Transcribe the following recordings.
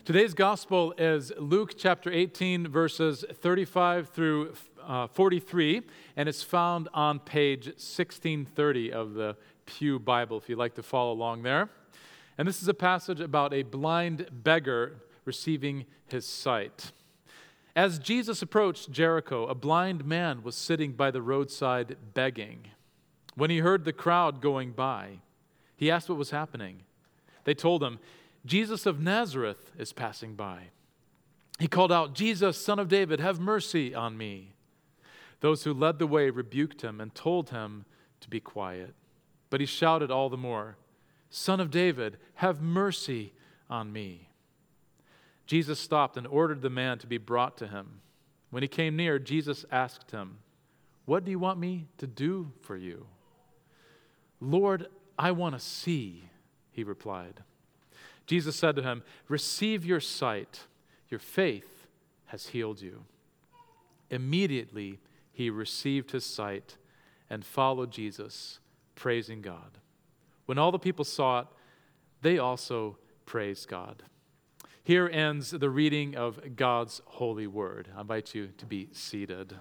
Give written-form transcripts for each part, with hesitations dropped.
Today's gospel is Luke chapter 18, verses 35 through 43, and it's found on page 1630 of the Pew Bible, if you'd like to follow along there. And this is a passage about a blind beggar receiving his sight. As Jesus approached Jericho, a blind man was sitting by the roadside begging. When he heard the crowd going by, he asked what was happening. They told him, "Jesus of Nazareth is passing by." He called out, "Jesus, Son of David, have mercy on me." Those who led the way rebuked him and told him to be quiet. But he shouted all the more, "Son of David, have mercy on me." Jesus stopped and ordered the man to be brought to him. When he came near, Jesus asked him, "What do you want me to do for you?" "Lord, I want to see," he replied. Jesus said to him, "Receive your sight. Your faith has healed you." Immediately he received his sight and followed Jesus, praising God. When all the people saw it, they also praised God. Here ends the reading of God's holy word. I invite you to be seated.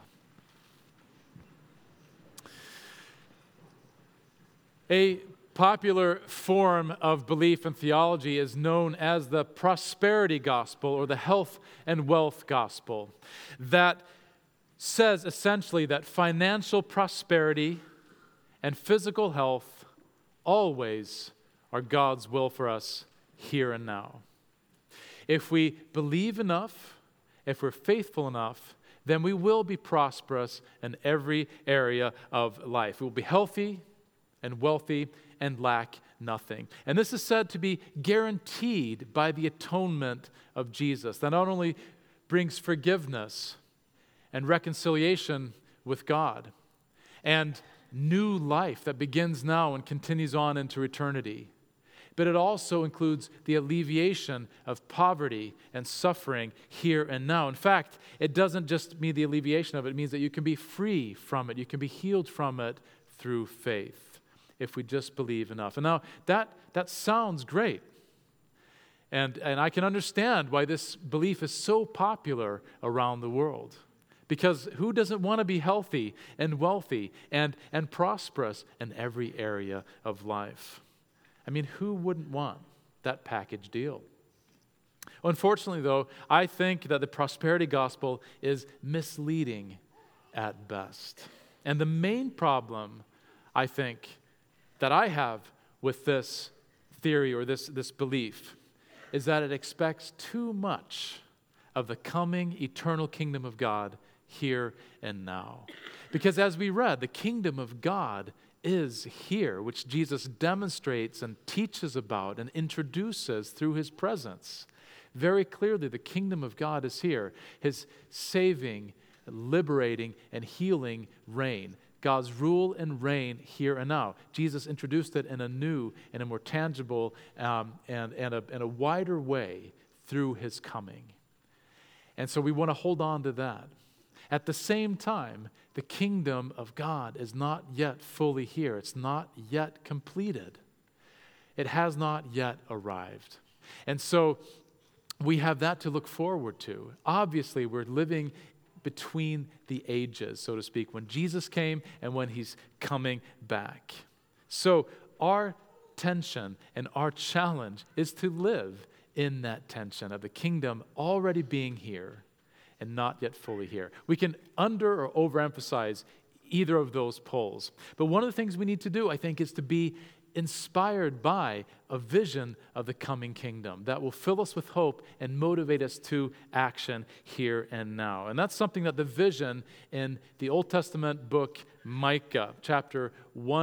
A popular form of belief and theology is known as the prosperity gospel or the health and wealth gospel, that says essentially that financial prosperity and physical health always are God's will for us here and now. If we believe enough, if we're faithful enough, then we will be prosperous in every area of life. We will be healthy and wealthy and lack nothing. And this is said to be guaranteed by the atonement of Jesus, that not only brings forgiveness and reconciliation with God and new life that begins now and continues on into eternity, but it also includes the alleviation of poverty and suffering here and now. In fact, it doesn't just mean the alleviation of it, it means that you can be free from it, you can be healed from it through faith, if we just believe enough. And now that sounds great. And I can understand why this belief is so popular around the world. Because who doesn't want to be healthy and wealthy and prosperous in every area of life? I mean, who wouldn't want that package deal? Unfortunately, though, I think that the prosperity gospel is misleading at best. And the main problem, I think, that I have with this theory or this belief is that it expects too much of the coming eternal kingdom of God here and now. Because as we read, the kingdom of God is here, which Jesus demonstrates and teaches about and introduces through his presence. Very clearly, the kingdom of God is here. His saving, liberating, and healing reign. God's rule and reign here and now. Jesus introduced it in a new and a more tangible and a wider way through his coming. And so we want to hold on to that. At the same time, the kingdom of God is not yet fully here. It's not yet completed. It has not yet arrived. And so we have that to look forward to. Obviously, we're living between the ages, so to speak, when Jesus came and when he's coming back. So our tension and our challenge is to live in that tension of the kingdom already being here and not yet fully here. We can under or overemphasize either of those poles. But one of the things we need to do, I think, is to be inspired by a vision of the coming kingdom that will fill us with hope and motivate us to action here and now. And that's something that the vision in the Old Testament book Micah, chapter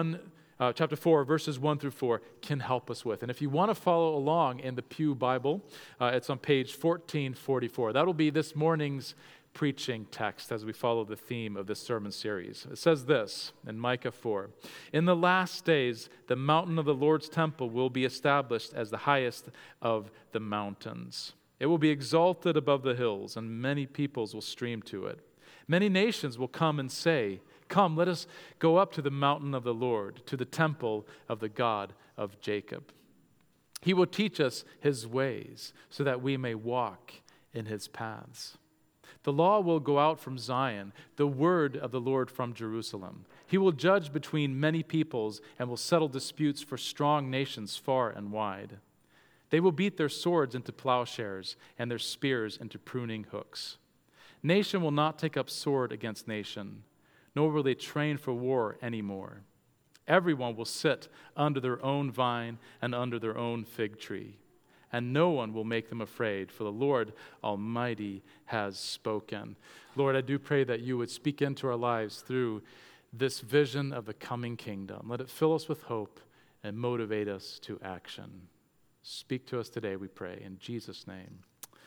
4, verses 1 through 4, can help us with. And if you want to follow along in the Pew Bible, it's on page 1444. That'll be this morning's preaching text as we follow the theme of this sermon series. It says this in Micah 4, "In the last days, the mountain of the Lord's temple will be established as the highest of the mountains. It will be exalted above the hills, and many peoples will stream to it. Many nations will come and say, 'Come, let us go up to the mountain of the Lord, to the temple of the God of Jacob.' He will teach us his ways so that we may walk in his paths. The law will go out from Zion, the word of the Lord from Jerusalem. He will judge between many peoples and will settle disputes for strong nations far and wide. They will beat their swords into plowshares and their spears into pruning hooks. Nation will not take up sword against nation, nor will they train for war anymore. Everyone will sit under their own vine and under their own fig tree, and no one will make them afraid, for the Lord Almighty has spoken. Lord, I do pray that you would speak into our lives through this vision of the coming kingdom. Let it fill us with hope and motivate us to action. Speak to us today, we pray. In Jesus' name,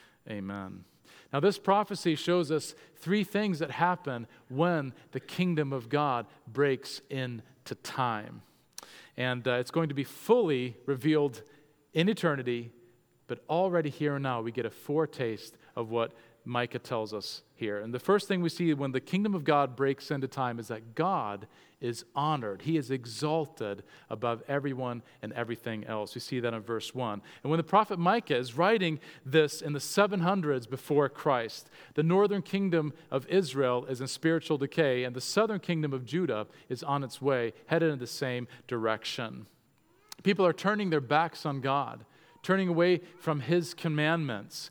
amen. Now, this prophecy shows us three things that happen when the kingdom of God breaks into time. And it's going to be fully revealed in eternity, but already here and now we get a foretaste of what Micah tells us here. And the first thing we see when the kingdom of God breaks into time is that God is honored. He is exalted above everyone and everything else. We see that in verse 1. And when the prophet Micah is writing this in the 700s before Christ, the northern kingdom of Israel is in spiritual decay, and the southern kingdom of Judah is on its way, headed in the same direction. People are turning their backs on God, turning away from his commandments,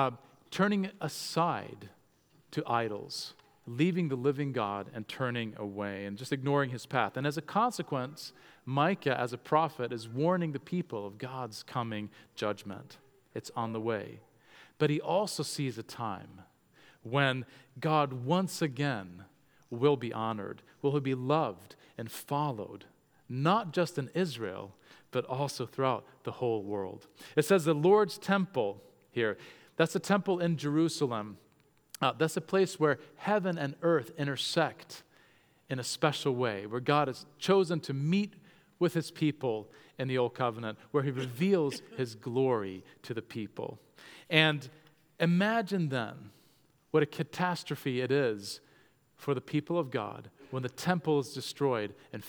turning aside to idols, leaving the living God and turning away and just ignoring his path. And as a consequence, Micah, as a prophet, is warning the people of God's coming judgment. It's on the way. But he also sees a time when God once again will be honored, will be loved and followed, not just in Israel, but also throughout the whole world. It says the Lord's temple here, that's a temple in Jerusalem. That's a place where heaven and earth intersect in a special way, where God has chosen to meet with his people in the Old Covenant, where he reveals his glory to the people. And imagine then what a catastrophe it is for the people of God when the temple is destroyed in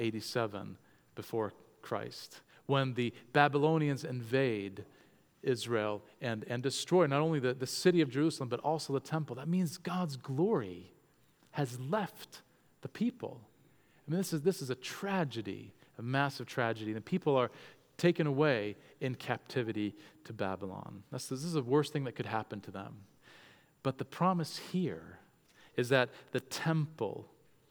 587 before Christ, when the Babylonians invade Israel and destroy not only the city of Jerusalem, but also the temple. That means God's glory has left the people. I mean, this is a tragedy, a massive tragedy. The people are taken away in captivity to Babylon. This is the worst thing that could happen to them. But the promise here is that the temple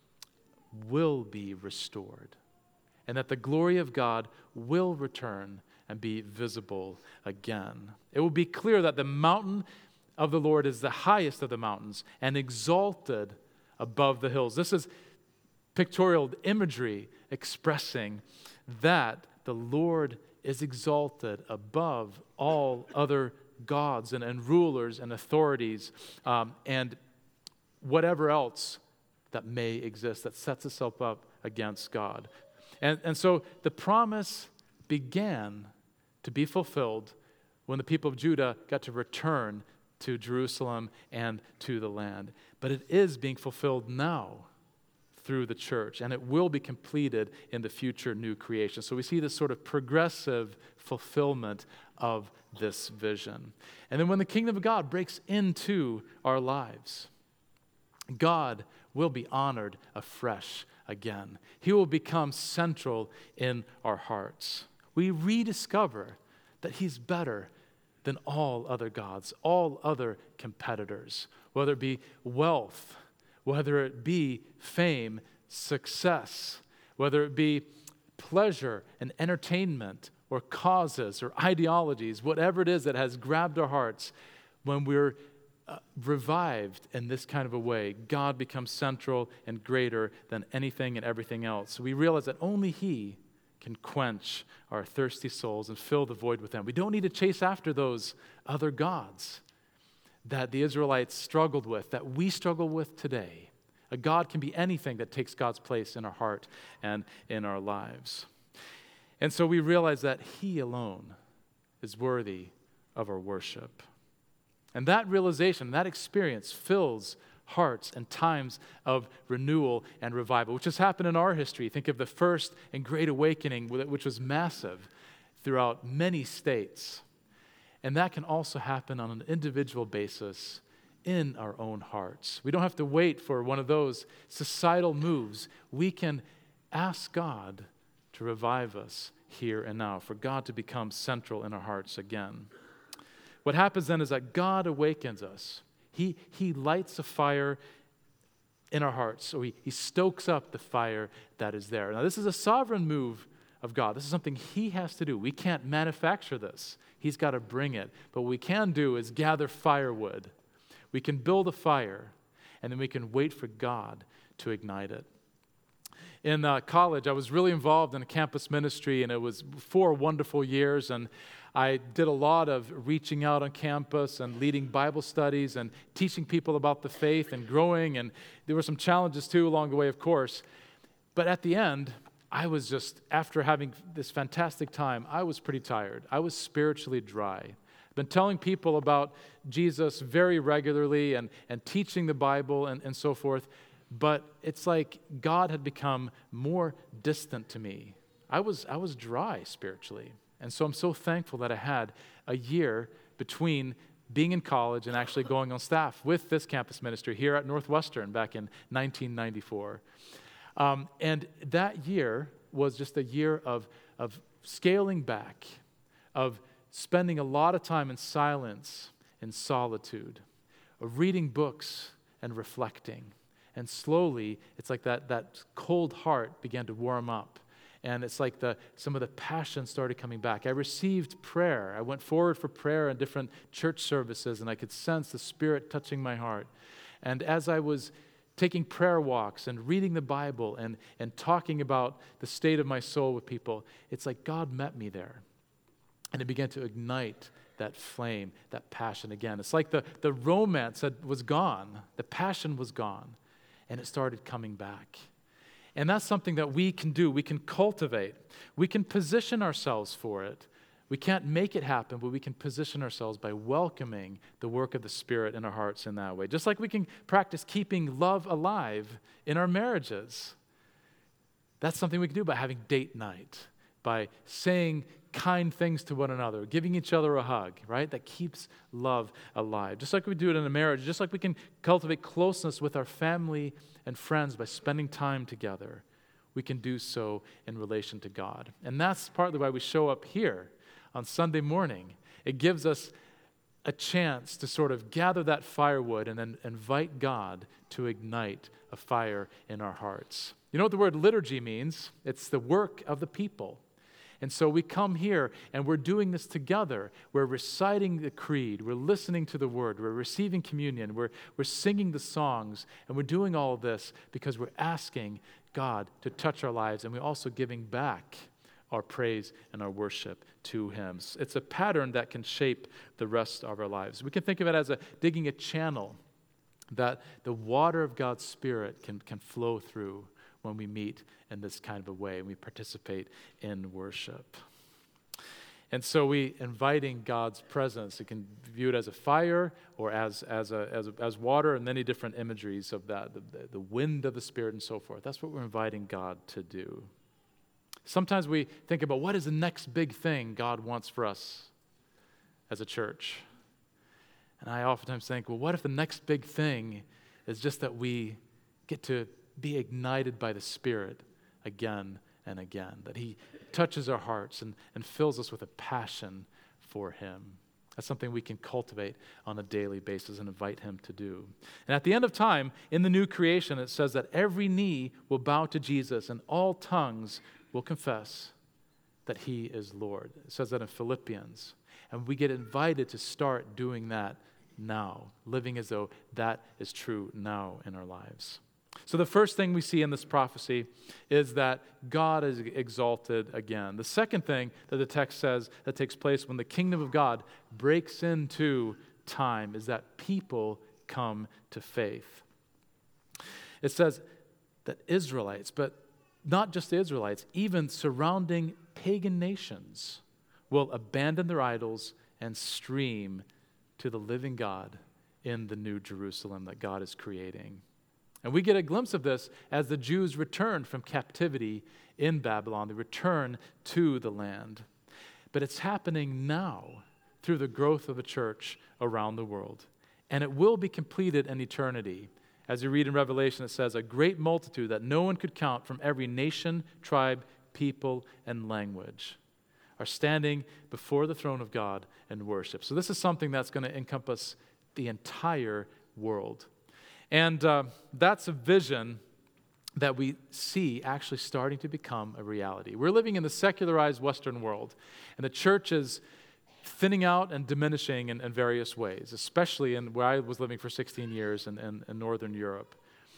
will be restored, and that the glory of God will return and be visible again. It will be clear that the mountain of the Lord is the highest of the mountains and exalted above the hills. This is pictorial imagery expressing that the Lord is exalted above all other gods and rulers and authorities and whatever else that may exist that sets itself up against God. And so the promise began to be fulfilled when the people of Judah got to return to Jerusalem and to the land. But it is being fulfilled now through the church, and it will be completed in the future new creation. So we see this sort of progressive fulfillment of this vision. And then when the kingdom of God breaks into our lives, God will be honored afresh again. He will become central in our hearts. We rediscover that he's better than all other gods, all other competitors, whether it be wealth, whether it be fame, success, whether it be pleasure and entertainment or causes or ideologies, whatever it is that has grabbed our hearts. When we're revived in this kind of a way, God becomes central and greater than anything and everything else. We realize that only he can quench our thirsty souls and fill the void with them. We don't need to chase after those other gods that the Israelites struggled with, that we struggle with today. A God can be anything that takes God's place in our heart and in our lives. And so we realize that he alone is worthy of our worship. And that realization, that experience fills hearts and times of renewal and revival, which has happened in our history. Think of the first and great awakening, which was massive. throughout many states. And that can also happen on an individual basis in our own hearts. We don't have to wait for one of those societal moves. We can ask God to revive us here and now, for God to become central in our hearts again. What happens then is that God awakens us. He lights a fire in our hearts, so he stokes up the fire that is there. Now, this is a sovereign move of God. This is something He has to do. We can't manufacture this. He's got to bring it. But what we can do is gather firewood. We can build a fire, and then we can wait for God to ignite it. In college, I was really involved in a campus ministry, and it was 4 wonderful years, and I did a lot of reaching out on campus and leading Bible studies and teaching people about the faith and growing, and there were some challenges too along the way, of course. But at the end, I was just, after having this fantastic time, I was pretty tired. I was spiritually dry. I've been telling people about Jesus very regularly and teaching the Bible and so forth, but it's like God had become more distant to me. I was dry spiritually. And so I'm so thankful that I had a year between being in college and actually going on staff with this campus ministry here at Northwestern back in 1994. And that year was just a year of scaling back, of spending a lot of time in silence and solitude, of reading books and reflecting. And slowly, it's like that cold heart began to warm up. And it's like some of the passion started coming back. I received prayer. I went forward for prayer in different church services, and I could sense the Spirit touching my heart. And as I was taking prayer walks and reading the Bible and talking about the state of my soul with people, it's like God met me there. And it began to ignite that flame, that passion again. It's like the romance that was gone, the passion was gone, and it started coming back. And that's something that we can do. We can cultivate. We can position ourselves for it. We can't make it happen, but we can position ourselves by welcoming the work of the Spirit in our hearts in that way. Just like we can practice keeping love alive in our marriages. That's something we can do by having date night, by saying kind things to one another, giving each other a hug, right? That keeps love alive. Just like we do it in a marriage, just like we can cultivate closeness with our family and friends by spending time together, we can do so in relation to God. And that's partly why we show up here on Sunday morning. It gives us a chance to sort of gather that firewood and then invite God to ignite a fire in our hearts. You know what the word liturgy means? It's the work of the people. And so we come here and we're doing this together. We're reciting the creed. We're listening to the word. We're receiving communion. We're singing the songs. And we're doing all of this because we're asking God to touch our lives. And we're also giving back our praise and our worship to Him. It's a pattern that can shape the rest of our lives. We can think of it as digging a channel that the water of God's Spirit can flow through when we meet in this kind of a way and we participate in worship. And so we inviting God's presence. You can view it as a fire or as water and many different imageries of that, the wind of the Spirit and so forth. That's what we're inviting God to do. Sometimes we think about what is the next big thing God wants for us as a church. And I oftentimes think, well, what if the next big thing is just that we get to be ignited by the Spirit again and again, that He touches our hearts and fills us with a passion for Him. That's something we can cultivate on a daily basis and invite Him to do. And at the end of time, in the new creation, it says that every knee will bow to Jesus and all tongues will confess that He is Lord. It says that in Philippians. And we get invited to start doing that now, living as though that is true now in our lives. So the first thing we see in this prophecy is that God is exalted again. The second thing that the text says that takes place when the kingdom of God breaks into time is that people come to faith. It says that Israelites, but not just the Israelites, even surrounding pagan nations will abandon their idols and stream to the living God in the new Jerusalem that God is creating. And we get a glimpse of this as the Jews return from captivity in Babylon. They return to the land. But it's happening now through the growth of the church around the world. And it will be completed in eternity. As you read in Revelation, it says, a great multitude that no one could count from every nation, tribe, people, and language are standing before the throne of God and worship. So this is something that's going to encompass the entire world. And that's a vision that we see actually starting to become a reality. We're living in the secularized Western world, and the church is thinning out and diminishing in various ways, especially in where I was living for 16 years in Northern Europe.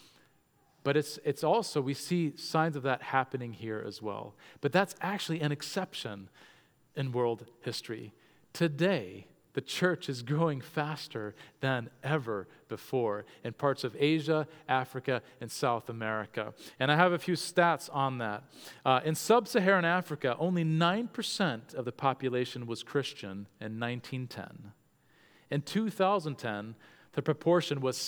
But it's also, we see signs of that happening here as well. But that's actually an exception in world history. Today, the church is growing faster than ever before in parts of Asia, Africa, and South America. And I have a few stats on that. In sub-Saharan Africa, only 9% of the population was Christian in 1910. In 2010, the proportion was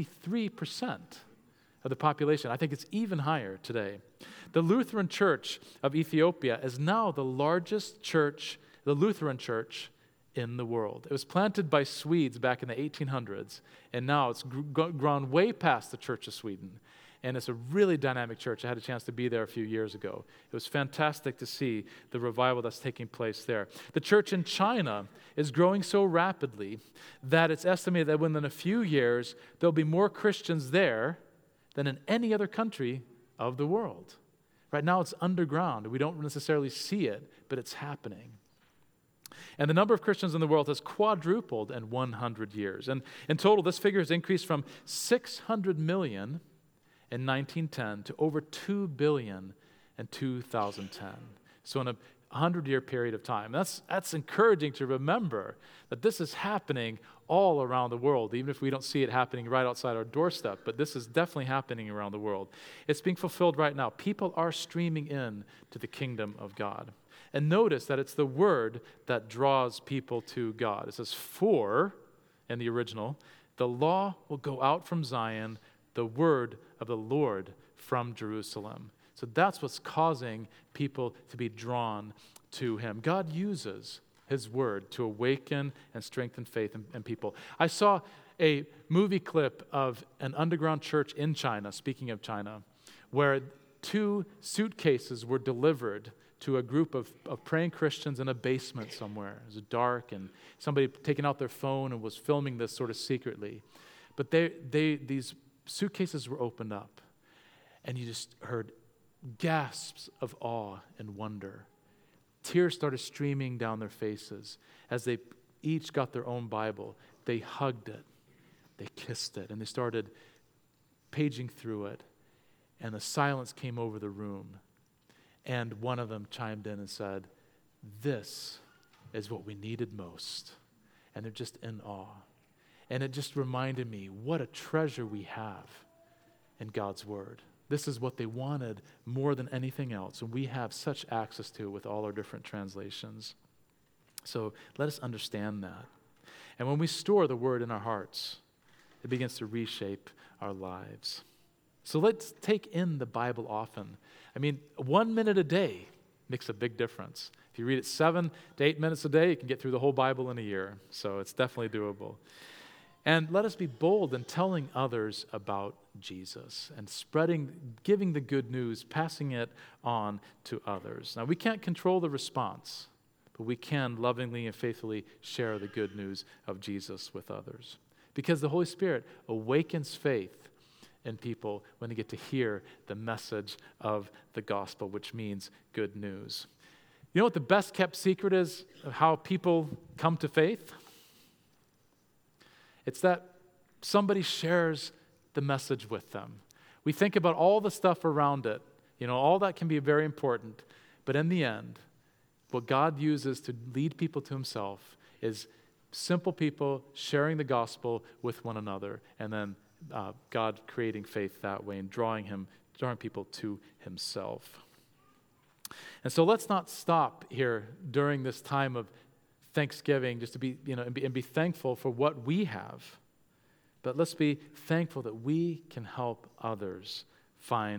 63% of the population. I think it's even higher today. The Lutheran Church of Ethiopia is now the largest church, the Lutheran church in the world. It was planted by Swedes back in the 1800s, and now it's grown way past the Church of Sweden. And it's a really dynamic church. I had a chance to be there a few years ago. It was fantastic to see the revival that's taking place there. The church in China is growing so rapidly that it's estimated that within a few years, there'll be more Christians there than in any other country of the world. Right now it's underground. We don't necessarily see it, but it's happening. And the number of Christians in the world has quadrupled in 100 years. And in total, this figure has increased from 600 million in 1910 to over 2 billion in 2010. So in a 100-year period of time. That's encouraging to remember that this is happening all around the world, even if we don't see it happening right outside our doorstep. But this is definitely happening around the world. It's being fulfilled right now. People are streaming in to the kingdom of God. And notice that it's the word that draws people to God. It says, for, in the original, the law will go out from Zion, the word of the Lord from Jerusalem. So that's what's causing people to be drawn to him. God uses his word to awaken and strengthen faith in people. I saw a movie clip of an underground church in China, speaking of China, where 2 suitcases were delivered to a group of praying Christians in a basement somewhere. It was dark, and somebody taking out their phone and was filming this sort of secretly. But these suitcases were opened up, and you just heard gasps of awe and wonder. Tears started streaming down their faces as they each got their own Bible. They hugged it, they kissed it, and they started paging through it. And the silence came over the room. And one of them chimed in and said, "This is what we needed most." And they're just in awe. And it just reminded me what a treasure we have in God's word. This is what they wanted more than anything else, and we have such access to it with all our different translations. So let us understand that. And when we store the word in our hearts, it begins to reshape our lives. So let's take in the Bible often. 1 minute a day makes a big difference. If you read it 7 to 8 minutes a day, you can get through the whole Bible in a year. So it's definitely doable. And let us be bold in telling others about Jesus and giving the good news, passing it on to others. Now, we can't control the response, but we can lovingly and faithfully share the good news of Jesus with others. Because the Holy Spirit awakens faith in people when they get to hear the message of the gospel, which means good news. You know what the best kept secret is of how people come to faith? It's that somebody shares the message with them. We think about all the stuff around it. All that can be very important. But in the end, what God uses to lead people to himself is simple people sharing the gospel with one another, and then God creating faith that way and drawing people to himself. And so let's not stop here during this time of Thanksgiving just to be, and be thankful for what we have. But let's be thankful that we can help others find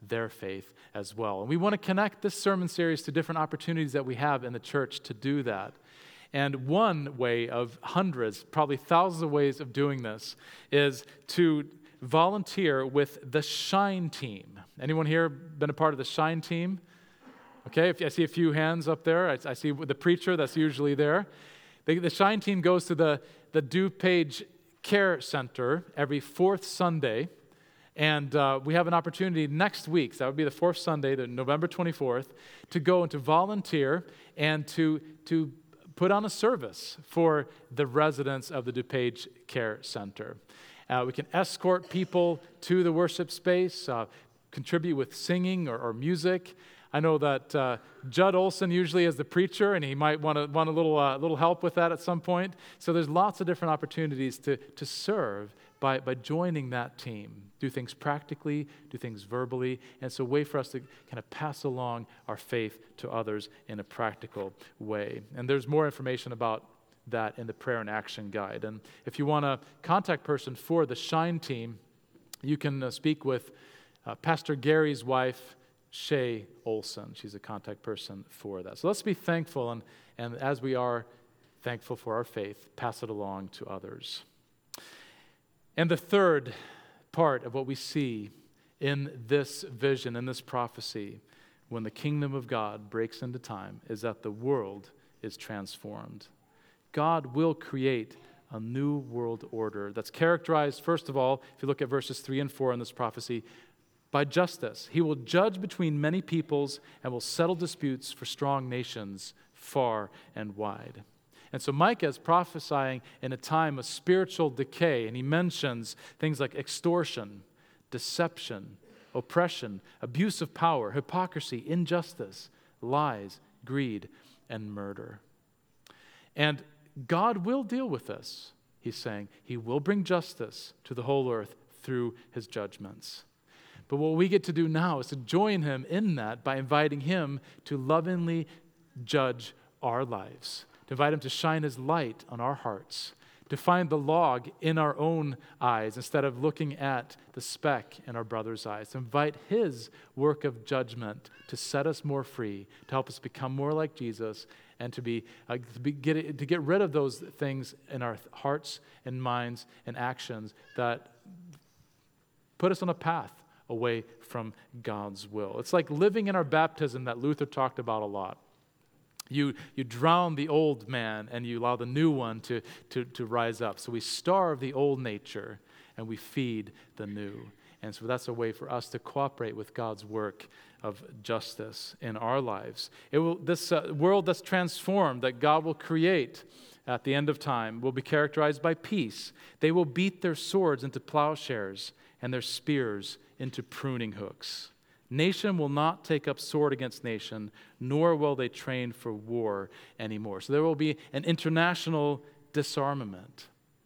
their faith as well. And we want to connect this sermon series to different opportunities that we have in the church to do that. And one way of hundreds, probably thousands of ways of doing this, is to volunteer with the Shine team. Anyone here been a part of the Shine team? Okay, I see a few hands up there. I see the preacher that's usually there. The Shine team goes to the DuPage Care Center every fourth Sunday. And we have an opportunity next week, so that would be the fourth Sunday, the November 24th, to go and to volunteer and to put on a service for the residents of the DuPage Care Center. We can escort people to the worship space, contribute with singing or music. I know that Judd Olson usually is the preacher, and he might want a little help with that at some point. So there's lots of different opportunities to serve by joining that team. Do things practically, do things verbally, and it's a way for us to kind of pass along our faith to others in a practical way. And there's more information about that in the Prayer and Action Guide. And if you want a contact person for the Shine team, you can speak with Pastor Gary's wife, Shay Olson. She's a contact person for that. So let's be thankful, and as we are thankful for our faith, pass it along to others. And the third part of what we see in this vision, in this prophecy, when the kingdom of God breaks into time, is that the world is transformed. God will create a new world order that's characterized, first of all, if you look at verses 3 and 4 in this prophecy, by justice. He will judge between many peoples and will settle disputes for strong nations far and wide. And so Micah is prophesying in a time of spiritual decay, and he mentions things like extortion, deception, oppression, abuse of power, hypocrisy, injustice, lies, greed, and murder. And God will deal with this, he's saying. He will bring justice to the whole earth through his judgments. But what we get to do now is to join him in that by inviting him to lovingly judge our lives, to invite him to shine his light on our hearts, to find the log in our own eyes instead of looking at the speck in our brother's eyes, to invite his work of judgment to set us more free, to help us become more like Jesus, and to get rid of those things in our hearts and minds and actions that put us on a path away from God's will. It's like living in our baptism that Luther talked about a lot. You drown the old man and you allow the new one to rise up. So we starve the old nature and we feed the new. And so that's a way for us to cooperate with God's work of justice in our lives. This world that's transformed, that God will create at the end of time, will be characterized by peace. They will beat their swords into plowshares and their spears into pruning hooks. Nation will not take up sword against nation, nor will they train for war anymore. So there will be an international disarmament.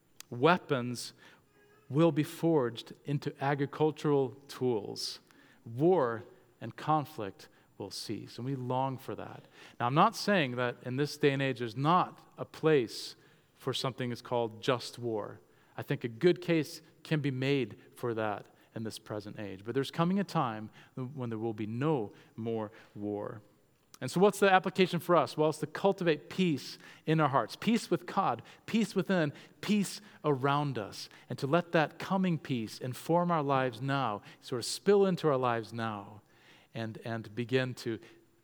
Weapons will be forged into agricultural tools. War and conflict will cease, and we long for that. Now, I'm not saying that in this day and age there's not a place for something that's called just war. I think a good case can be made for that in this present age. But there's coming a time when there will be no more war. And so what's the application for us? Well, it's to cultivate peace in our hearts. Peace with God, peace within, peace around us. And to let that coming peace inform our lives now, sort of spill into our lives now, and begin to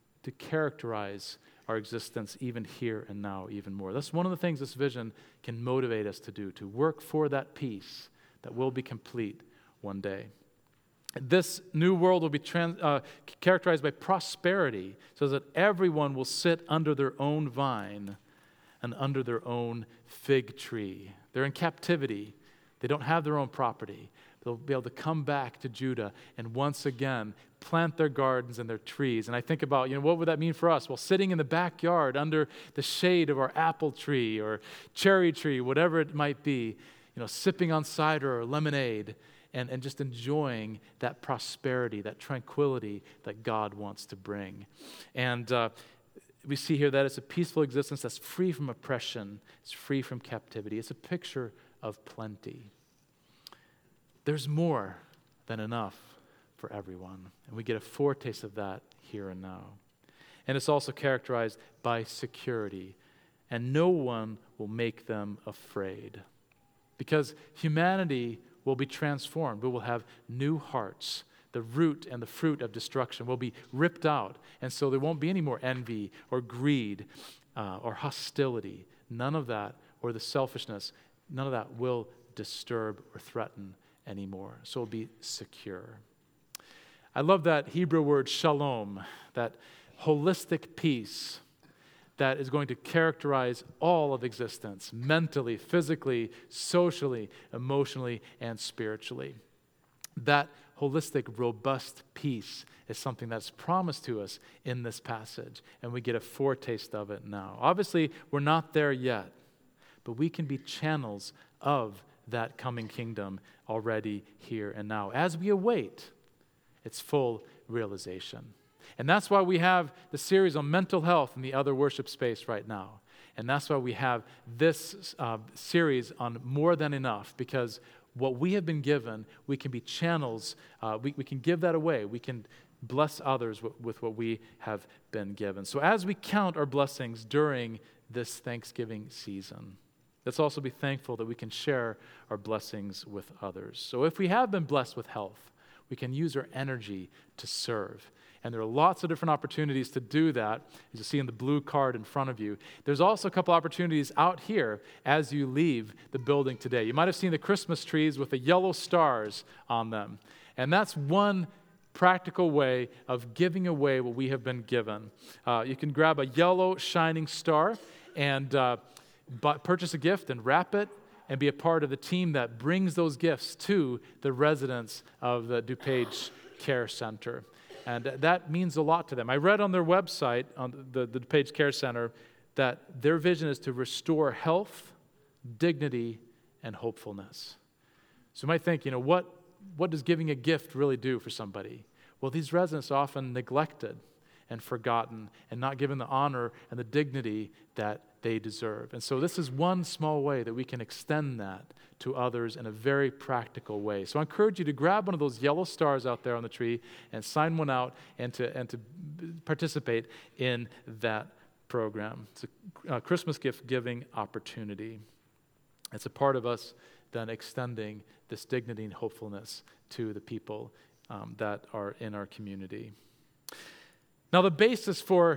characterize our existence even here and now even more. That's one of the things this vision can motivate us to do, to work for that peace that will be complete one day. This new world will be characterized by prosperity, so that everyone will sit under their own vine and under their own fig tree. They're in captivity. They don't have their own property. They'll be able to come back to Judah and once again plant their gardens and their trees. And I think about, what would that mean for us? Well, sitting in the backyard under the shade of our apple tree or cherry tree, whatever it might be, sipping on cider or lemonade, and just enjoying that prosperity, that tranquility that God wants to bring. And we see here that it's a peaceful existence that's free from oppression, it's free from captivity. It's a picture of plenty. There's more than enough for everyone. And we get a foretaste of that here and now. And it's also characterized by security. And no one will make them afraid. Because humanity will be transformed. We will have new hearts. The root and the fruit of destruction will be ripped out. And so there won't be any more envy or greed or hostility. None of that, or the selfishness, none of that will disturb or threaten anymore. So it'll be secure. I love that Hebrew word shalom, that holistic peace that is going to characterize all of existence, mentally, physically, socially, emotionally, and spiritually. That holistic, robust peace is something that's promised to us in this passage, and we get a foretaste of it now. Obviously, we're not there yet, but we can be channels of that coming kingdom already here and now as we await its full realization. And that's why we have the series on mental health in the other worship space right now. And that's why we have this series on more than enough, because what we have been given, we can be channels. We can give that away. We can bless others with what we have been given. So as we count our blessings during this Thanksgiving season, let's also be thankful that we can share our blessings with others. So if we have been blessed with health, we can use our energy to serve. And there are lots of different opportunities to do that, as you see in the blue card in front of you. There's also a couple opportunities out here as you leave the building today. You might have seen the Christmas trees with the yellow stars on them. And that's one practical way of giving away what we have been given. You can grab a yellow shining star and purchase a gift and wrap it and be a part of the team that brings those gifts to the residents of the DuPage Care Center. And that means a lot to them. I read on their website, on the DuPage Care Center, that their vision is to restore health, dignity, and hopefulness. So you might think, what does giving a gift really do for somebody? Well, these residents are often neglected and forgotten and not given the honor and the dignity that they deserve. And so this is one small way that we can extend that to others in a very practical way. So I encourage you to grab one of those yellow stars out there on the tree and sign one out and to participate in that program. It's a Christmas gift giving opportunity. It's a part of us then extending this dignity and hopefulness to the people that are in our community. Now, the basis for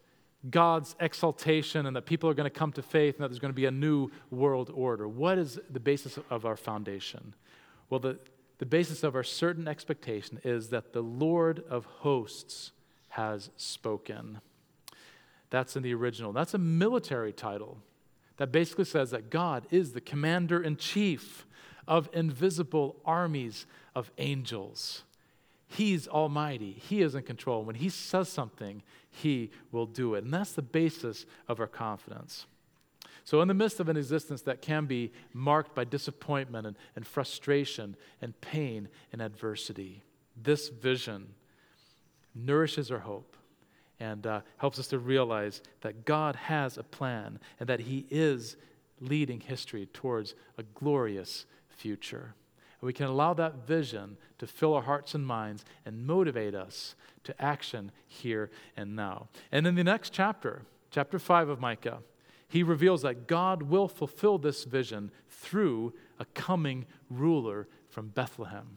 God's exaltation and that people are going to come to faith and that there's going to be a new world order. What is the basis of our foundation? Well, the basis of our certain expectation is that the Lord of hosts has spoken. That's in the original. That's a military title that basically says that God is the commander-in-chief of invisible armies of angels. He's almighty. He is in control. When he says something, he will do it. And that's the basis of our confidence. So in the midst of an existence that can be marked by disappointment and frustration and pain and adversity, this vision nourishes our hope and helps us to realize that God has a plan and that he is leading history towards a glorious future. We can allow that vision to fill our hearts and minds and motivate us to action here and now. And in the next chapter, chapter 5 of Micah, he reveals that God will fulfill this vision through a coming ruler from Bethlehem.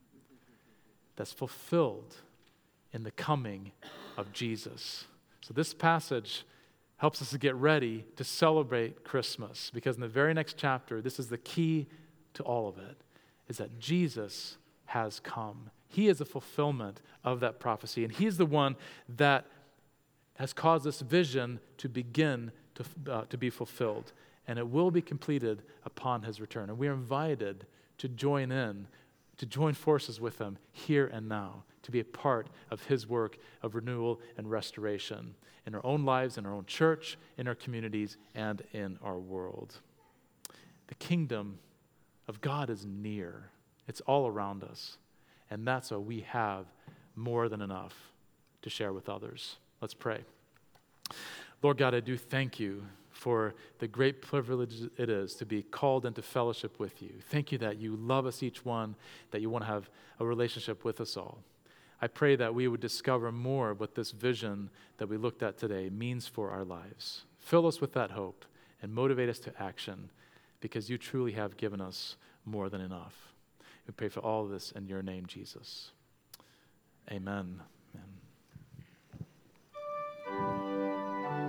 That's fulfilled in the coming of Jesus. So this passage helps us to get ready to celebrate Christmas, because in the very next chapter, this is the key to all of it, is that Jesus has come. He is a fulfillment of that prophecy, and he's the one that has caused this vision to begin to be fulfilled, and it will be completed upon his return. And we are invited to join forces with him here and now, to be a part of his work of renewal and restoration in our own lives, in our own church, in our communities, and in our world. The kingdom of God is near. It's all around us. And that's why we have more than enough to share with others. Let's pray. Lord God, I do thank you for the great privilege it is to be called into fellowship with you. Thank you that you love us each one, that you want to have a relationship with us all. I pray that we would discover more what this vision that we looked at today means for our lives. Fill us with that hope and motivate us to action, because you truly have given us more than enough. We pray for all of this in your name, Jesus. Amen. Amen.